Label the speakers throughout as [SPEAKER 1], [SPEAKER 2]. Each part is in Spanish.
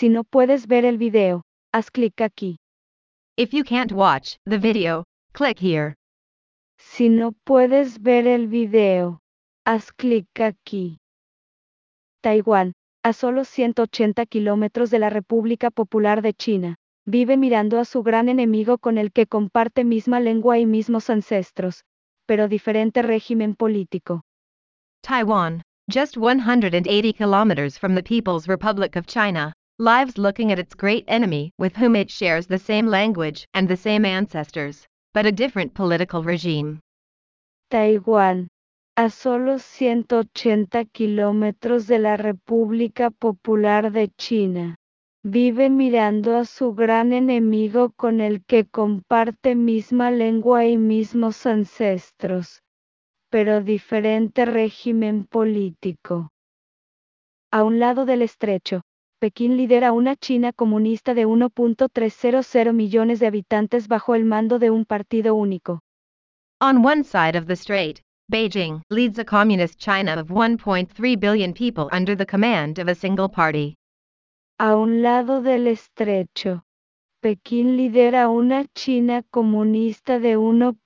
[SPEAKER 1] Si no puedes ver el video, haz clic aquí.
[SPEAKER 2] If you can't watch the video, click here.
[SPEAKER 1] Si no puedes ver el video, haz clic aquí. Taiwán, a solo 180 kilómetros de la República Popular de China, vive mirando a su gran enemigo con el que comparte misma lengua y mismos ancestros, pero diferente régimen político.
[SPEAKER 2] Taiwan, just 180 kilometers from the People's Republic of China, lives looking at its great enemy with whom it shares the same language and the same ancestors, but a different political regime.
[SPEAKER 1] Taiwán, a solo 180 kilómetros de la República Popular de China, vive mirando a su gran enemigo con el que comparte misma lengua y mismos ancestros, pero diferente régimen político. A un lado del estrecho, Pekín lidera una China comunista de 1.300 millones de habitantes bajo el mando de un partido único.
[SPEAKER 2] On one side of the strait, Beijing leads a communist China of 1.3 billion people under the command of a single party.
[SPEAKER 1] A un lado del estrecho, Pekín lidera una China comunista de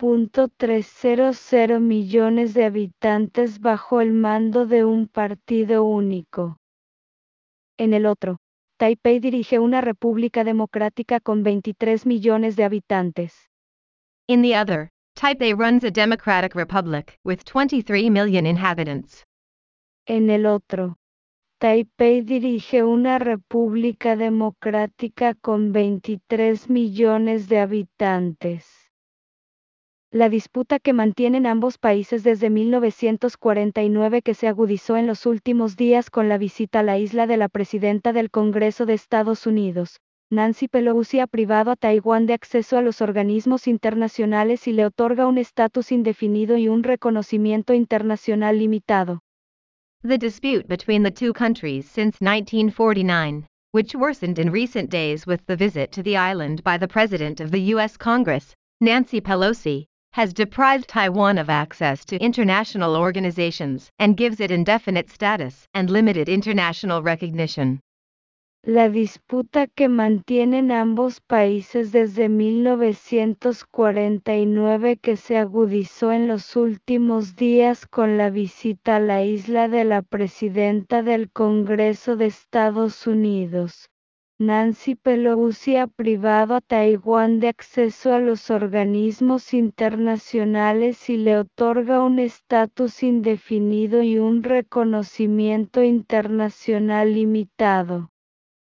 [SPEAKER 1] 1.300 millones de habitantes bajo el mando de un partido único. En el otro, Taipei dirige una república democrática con 23 millones de habitantes.
[SPEAKER 2] In the other, Taipei runs a democratic republic with 23 million inhabitants.
[SPEAKER 1] En el otro, Taipei dirige una república democrática con 23 millones de habitantes. La disputa que mantienen ambos países desde 1949 que se agudizó en los últimos días con la visita a la isla de la presidenta del Congreso de Estados Unidos, Nancy Pelosi, ha privado a Taiwán de acceso a los organismos internacionales y le otorga un estatus indefinido y un reconocimiento internacional limitado.
[SPEAKER 2] The dispute between the two countries since 1949, which worsened in recent days with the visit to the island by the President of the U.S. Congress, Nancy Pelosi, has deprived Taiwan of access to international organizations and gives it indefinite status and limited international recognition.
[SPEAKER 1] La disputa que mantienen ambos países desde 1949 que se agudizó en los últimos días con la visita a la isla de la presidenta del Congreso de Estados Unidos, Nancy Pelosi, ha privado a Taiwán de acceso a los organismos internacionales y le otorga un estatus indefinido y un reconocimiento internacional limitado.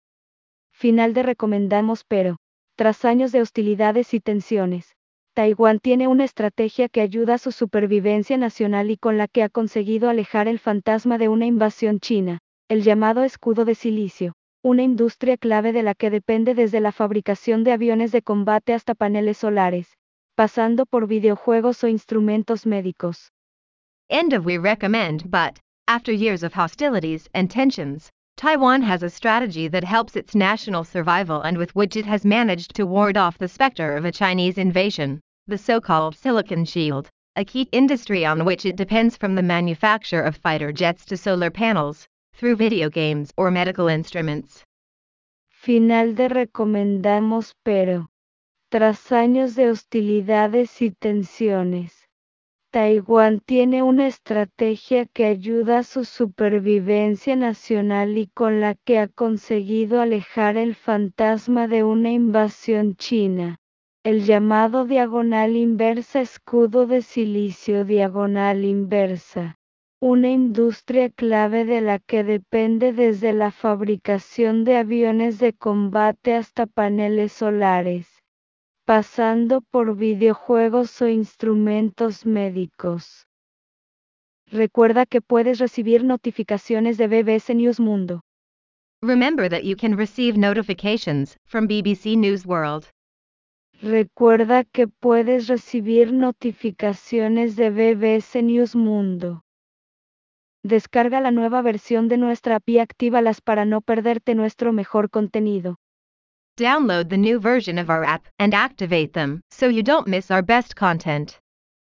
[SPEAKER 1] Final de recomendamos. Pero, tras años de hostilidades y tensiones, Taiwán tiene una estrategia que ayuda a su supervivencia nacional y con la que ha conseguido alejar el fantasma de una invasión china, el llamado escudo de silicio, una industria clave de la que depende desde la fabricación de aviones de combate hasta paneles solares, pasando por videojuegos o instrumentos médicos.
[SPEAKER 2] End of we recommend. But, after years of hostilities and tensions, Taiwan has a strategy that helps its national survival and with which it has managed to ward off the specter of a Chinese invasion, the so-called Silicon Shield, a key industry on which it depends from the manufacture of fighter jets to solar panels, through video games or medical instruments.
[SPEAKER 1] Final de recomendamos. Pero, tras años de hostilidades y tensiones, Taiwán tiene una estrategia que ayuda a su supervivencia nacional y con la que ha conseguido alejar el fantasma de una invasión china, el llamado diagonal inversa escudo de silicio diagonal inversa, una industria clave de la que depende desde la fabricación de aviones de combate hasta paneles solares, pasando por videojuegos o instrumentos médicos. Recuerda que puedes recibir notificaciones de BBC News Mundo.
[SPEAKER 2] Remember that you can receive notifications from BBC News World.
[SPEAKER 1] Recuerda que puedes recibir notificaciones de BBC News Mundo. Descarga la nueva versión de nuestra app y actívalas para no perderte nuestro mejor contenido.
[SPEAKER 2] Download the new version of our app and activate them so you don't miss our best content.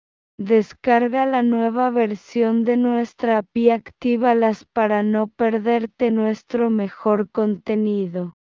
[SPEAKER 1] Descarga la nueva versión de nuestra app y actívalas para no perderte nuestro mejor contenido.